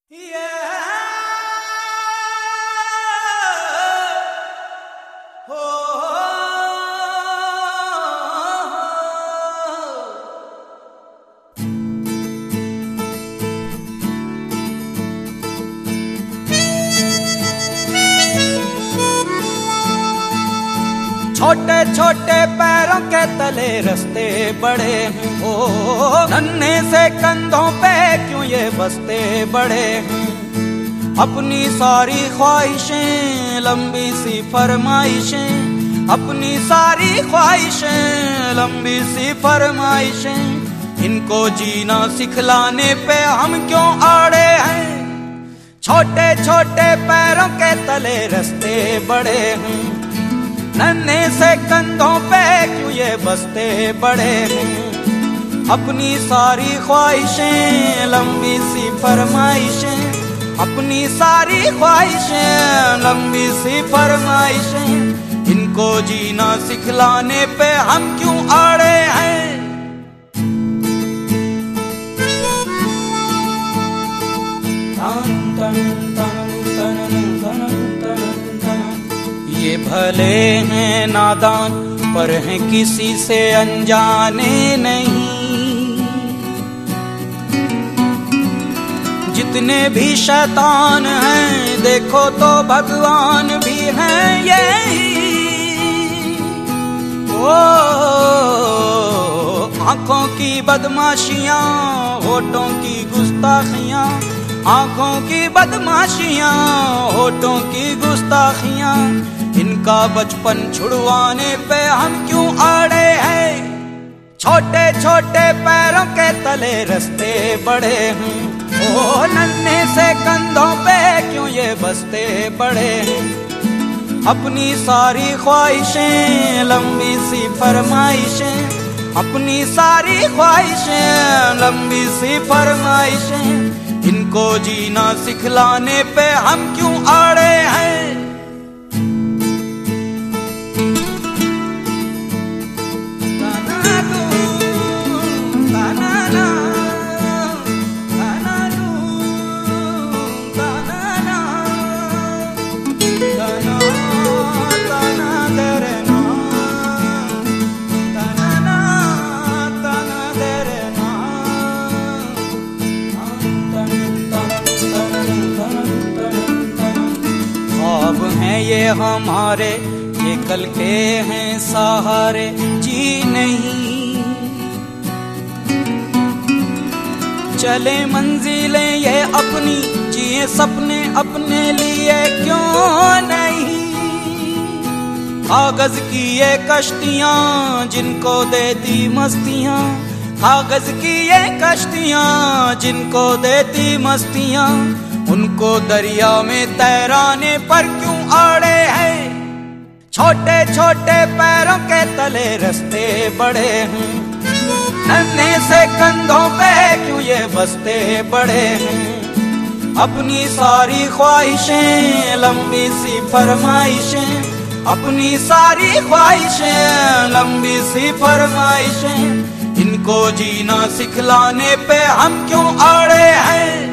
छोटे छोटे पैरों के तले रास्ते बड़े हैं, ओ नन्हे से कंधों पे क्यों ये बस्ते बड़े हैं। अपनी सारी ख्वाहिशें लंबी सी फरमाइशें, अपनी सारी ख्वाहिशें लंबी सी फरमाइशें, इनको जीना सिखलाने पे हम क्यों आड़े हैं। छोटे छोटे पैरों के तले रास्ते बड़े हैं, नन्हे से कंधों पे क्यों ये बस्ते बड़े हैं। अपनी सारी ख्वाहिशें लंबी सी फरमाइशें, अपनी सारी ख्वाहिशें लंबी सी फरमाइशें, इनको जीना सिखलाने पे हम क्यों आड़े हैं। ये भले हैं नादान पर हैं किसी से अनजाने नहीं, जितने भी शैतान हैं देखो तो भगवान भी हैं यही। ओ आंखों की बदमाशियां, होठों की गुस्ताखियां, आंखों की बदमाशियां, होठों की गुस्ताखियां, इनका बचपन छुड़वाने पे हम क्यों आड़े हैं। छोटे छोटे पैरों के तले रास्ते बड़े हैं, ओ नन्हे से कंधों पे क्यों ये बस्ते बड़े हैं। अपनी सारी ख्वाहिशें लंबी सी फरमाइशें, अपनी सारी ख्वाहिशें लंबी सी फरमाइशें, इनको जीना सिखलाने पे हम क्यों आड़े हैं। ये हमारे ये कल के हैं सहारे, जी नहीं चले मंजिलें ये अपनी, जिए सपने अपने लिए क्यों नहीं। कागज की ये कश्तियां जिनको देती मस्तियां, कागज की ये कश्तियां जिनको देती मस्तियां, उनको दरिया में तैराने पर क्यों आड़े हैं। छोटे छोटे पैरों के तले रास्ते बड़े हैं, नन्हे से कंधों पे क्यों ये बस्ते बड़े हैं। अपनी सारी ख्वाहिशें लंबी सी फरमाइशें, अपनी सारी ख्वाहिशें लंबी सी फरमाइशें, इनको जीना सिखलाने पे हम क्यों आड़े हैं।